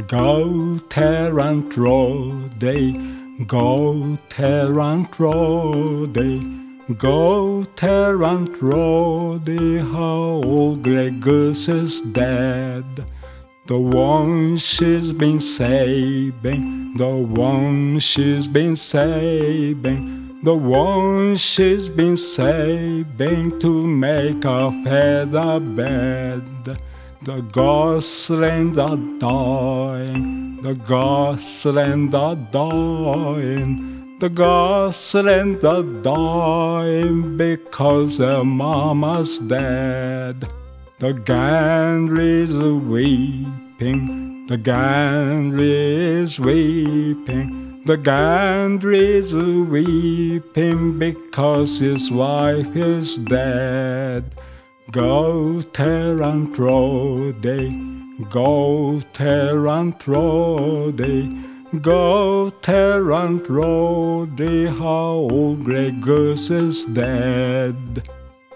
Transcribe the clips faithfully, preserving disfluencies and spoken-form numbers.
Go Terrant Rody, go Terrant Rody, go Terrant Rody, how old Grey Goose is dead. The one she's been saving, the one she's been saving, the one she's been saving to make a feather bed. The gosling are dying, the gosling are dying, the gosling are dying because their mama's dead. The gander is weeping, the gander is weeping, the gander is weeping because his wife is dead. Go Terrant Rody, go Terrant Rody, go Terrant Rody, how old Grey Goose is dead.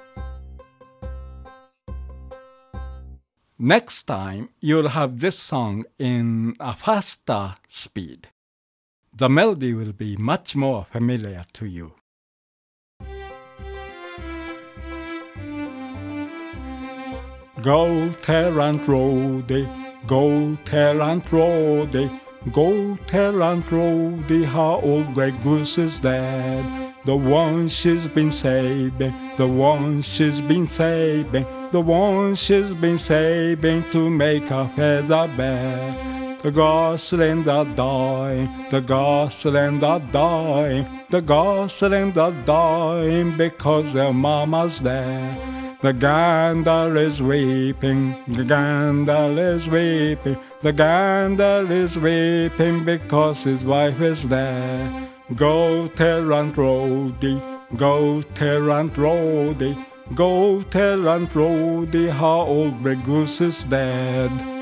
Next time, you'll have this song in a faster speed. The melody will be much more familiar to you. Go Terrant Rody, go Terrant Rody, go Terrant Rody, how old Grey Goose is dead. The one she's been saving, the one she's been saving, the one she's been saving to make a feather bed. The gosling are dying, the gosling are dying, the gosling are dying because their mama's dead. The gander is weeping, the gander is weeping, the gander is weeping because his wife is dead. Go Terrant Rody, go Terrant Rody, go Terrant Rody, how old Grey Goose is dead.